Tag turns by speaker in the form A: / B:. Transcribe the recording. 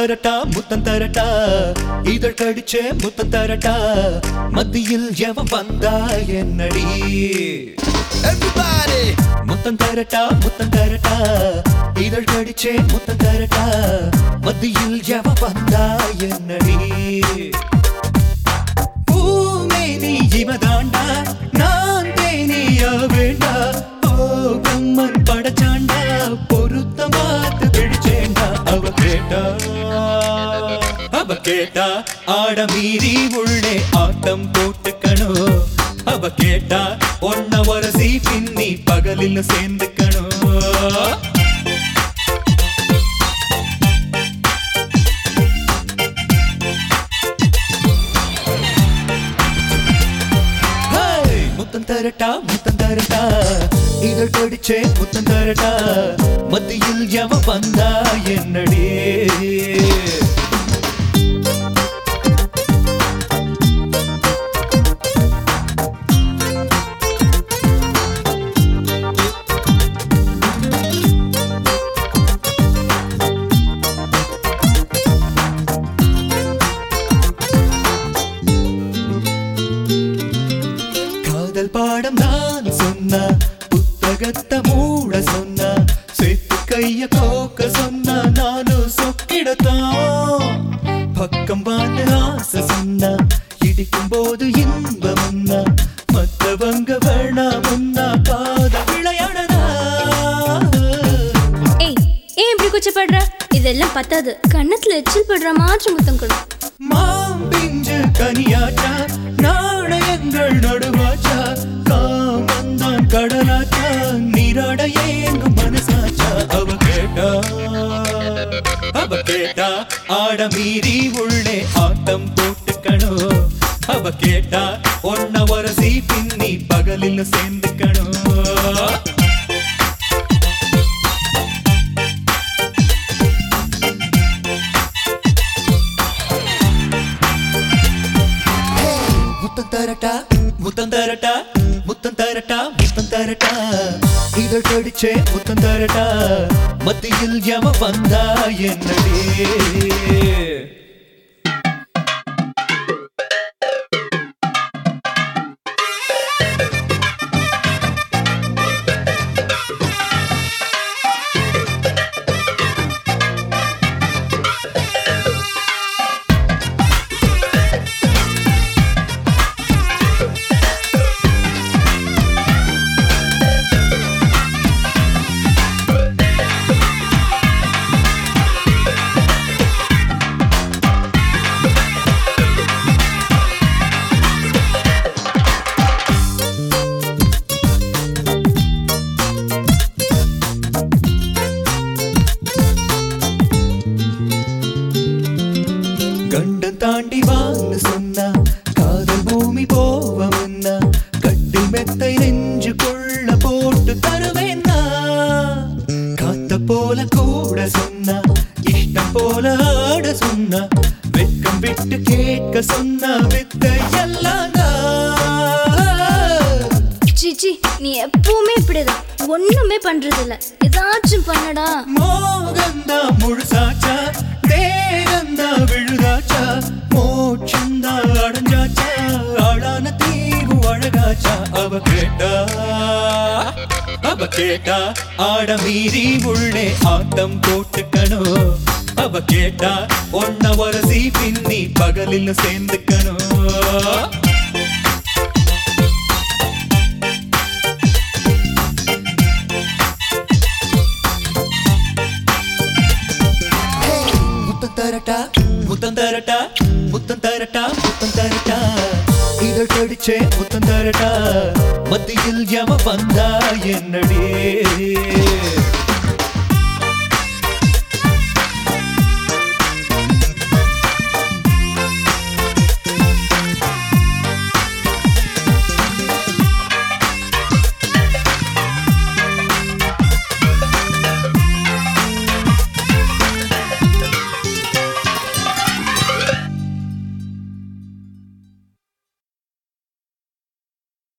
A: தரட்டா முத்தம் தரட்டா இதழ் கடிச்சே முத்தம் தரட்டா மத்தியில் எவன் வந்தா என்னடி Everybody முத்தம் தரட்டா இதழ் கடிச்சே முத்தம் தரட்டா மத்தியில் எவன் வந்தா என்னடி பூமேனி இவதாண்டா நான் தேனியா வேண்டா ஓ பிரம்மன் படச்சாண்டா பொருத்தமாத்து பிடிச்சேண்டா அவ கேட்டா ஆட மீறி உள்ளே ஆட்டம் போட்டுக்கணும் அவ கேட்டா ஒன்ன வரசி பின்னி பகலில் சேர்ந்துக்கணும் முத்தம் தரட்டா இதழ் கடிச்சே முத்தம் தரட்டா மத்தியில் எவன் வந்தா என்னடி பாடம் நான் சொன்னா புத்தகத்தை மூட சொன்னா சேர்த்து கைய கோக்க சொன்னா நானும் சொக்கிடத்தான் பக்கம் பார்த்து ஆசை சொன்னா இடிக்கும் போது இன்பம் முன்னா மற்றவங்க வேணாமுன்னா காத விளையாடனா
B: ஏன் இப்படி கூச்சப்படுற இதெல்லாம் பத்தாது கண்ணத்துல எச்சில் படுற மாதிரி முத்தம் கொடு
A: மாம்பிஞ்சு கனியாச்சா நாணயங்கள் நடுவாச்சா காமந்தான் கடலாச்சா நீராட ஏங்கும் மனசாச்சா அவ கேட்டா ஆட மீறி உள்ளே ஆட்டம் போட்டுக்கணும் அவ கேட்டா ஒன்ன வரசி பின்னி பகலில் சேர்ந்துக்கணும் முத்தம் தரட்டா இதழ் கடிச்சே முத்தம் தரட்டா மத்தியில் எவன் வந்தா என்னடி கண்டம் தாண்டி வான்னு சொன்னா காதல் பூமி போவம்னா கட்டி மெத்தை நெஞ்சு கொள்ள போட்டு தருவேன்னா காத்த போல கூட சொன்னா இஷ்டம் போல ஆட சொன்னா வெட்கம் விட்டு கேட்க சொன்னா வித்த எல்லாம்
B: சிச்சி நீ எப்பவுமே இப்படிதான் ஒண்ணுமே பண்றது இல்ல ஏதாச்சும் பண்ணடா
A: மோகந்தா முழுசாச்சா தேகந்தா விழுதாச்சா மோட்சந்தா அடைஞ்சாச்சா ஆளான தீவு அழகாச்சா அவ கேட்டா ஆட மீறி உள்ளே ஆட்டம் போட்டுக்கணும் அவ கேட்டா ஒன்ன வரசி பின்னி பகலில் சேர்ந்துக்கணும் முத்தம் தரட்டா இதழ் கடிச்சே முத்தம் தரட்டா மத்தியில் எவன் வந்தா என்னடி